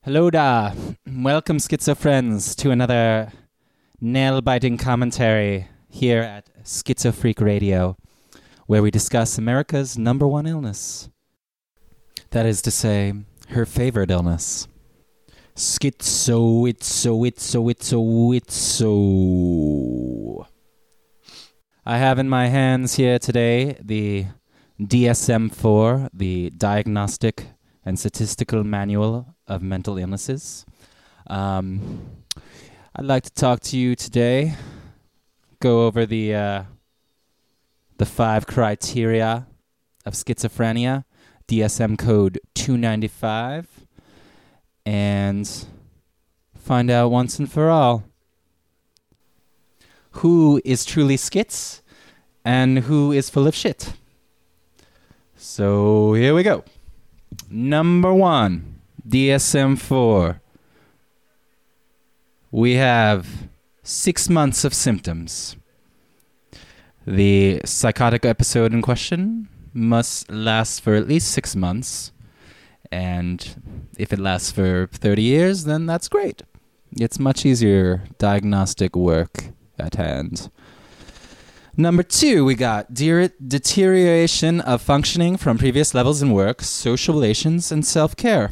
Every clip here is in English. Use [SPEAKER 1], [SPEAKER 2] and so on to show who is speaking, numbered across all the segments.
[SPEAKER 1] Hello da. Welcome, Schizo friends, to another nail-biting commentary here at Schizo Freak Radio, where we discuss America's number one illness. That is to say, her favorite illness. Schizo. I have in my hands here today the DSM-4, the Diagnostic and Statistical Manual of Mental Illnesses. I'd like to talk to you today, go over the 5 criteria of schizophrenia, DSM code 295, and find out once and for all who is truly schiz and who is full of shit. So here we go. Number 1, DSM-4. We have 6 months of symptoms. The psychotic episode in question must last for at least 6 months. And if it lasts for 30 years, then that's great. It's much easier diagnostic work at hand. Number 2, we got deterioration of functioning from previous levels in work, social relations, and self-care.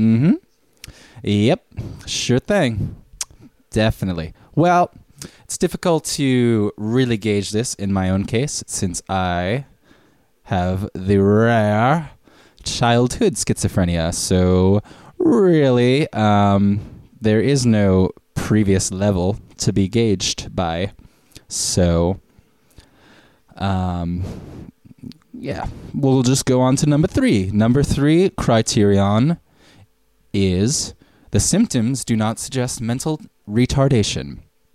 [SPEAKER 1] Yep, sure thing. Definitely. Well, it's difficult to really gauge this in my own case, since I have the rare childhood schizophrenia. So really, there is no previous level to be gauged by. So yeah, we'll just go on to number 3. Number 3 criterion is the symptoms do not suggest mental retardation.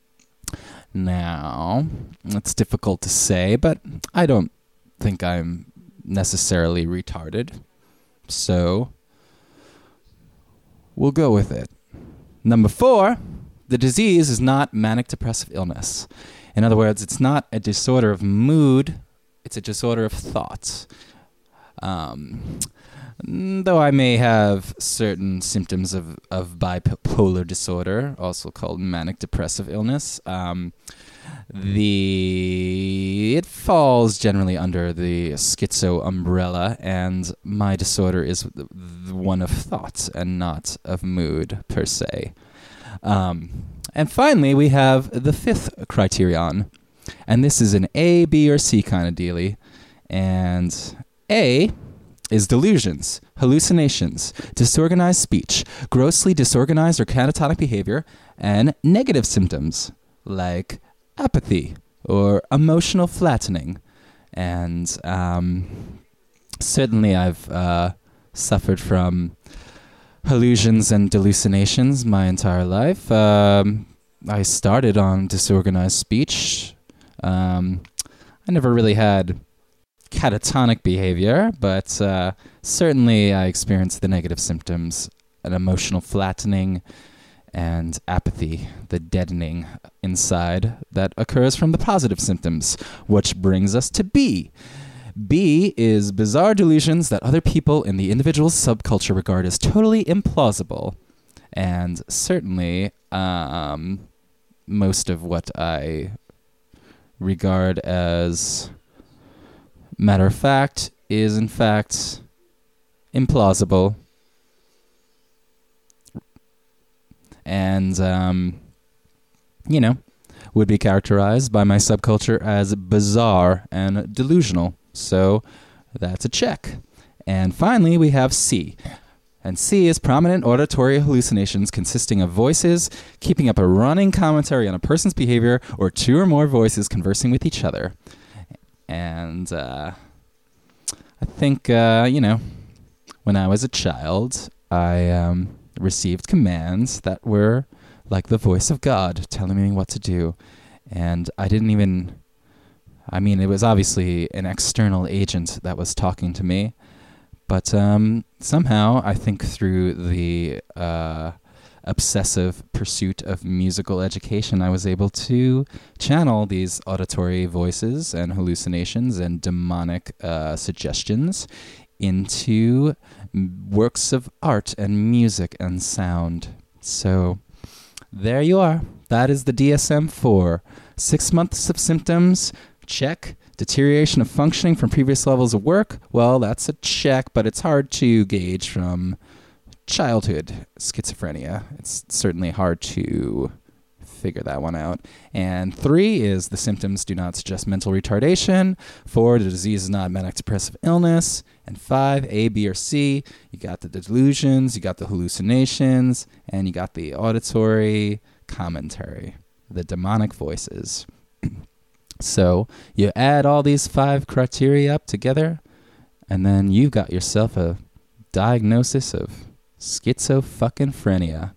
[SPEAKER 1] Now, it's difficult to say, but I don't think I'm necessarily retarded. So, we'll go with it. Number 4, the disease is not manic depressive illness. In other words, it's not a disorder of mood, it's a disorder of thought. Though I may have certain symptoms of bipolar disorder, also called manic depressive illness, it falls generally under the schizo umbrella, and my disorder is one of thought and not of mood per se. And finally, we have the 5th criterion, and this is an A, B, or C kind of dealie. And A is delusions, hallucinations, disorganized speech, grossly disorganized or catatonic behavior, and negative symptoms like apathy or emotional flattening. And certainly I've suffered from hallucinations and delucinations my entire life. I started on disorganized speech. I never really had catatonic behavior, but certainly I experienced the negative symptoms, an emotional flattening and apathy, the deadening inside that occurs from the positive symptoms, which brings us to B. B is bizarre delusions that other people in the individual subculture regard as totally implausible. And certainly, most of what I regard as matter of fact is in fact implausible. And, would be characterized by my subculture as bizarre and delusional. So that's a check. And finally, we have C. And C is prominent auditory hallucinations consisting of voices, keeping up a running commentary on a person's behavior, or 2 or more voices conversing with each other. And I think, when I was a child, I received commands that were like the voice of God telling me what to do. And I didn't even... it was obviously an external agent that was talking to me, but somehow I think through the obsessive pursuit of musical education, I was able to channel these auditory voices and hallucinations and demonic suggestions into works of art and music and sound. So there you are. That is the DSM-4. 6 months of symptoms, check. Deterioration of functioning from previous levels of work, well, that's a check, but it's hard to gauge from childhood schizophrenia. It's certainly hard to figure that one out. And 3 is the symptoms do not suggest mental retardation. 4, the disease is not manic depressive illness. And 5, A, B, or C, you got the delusions, you got the hallucinations, and you got the auditory commentary, the demonic voices. So you add all these 5 criteria up together, and then you've got yourself a diagnosis of schizophrenia.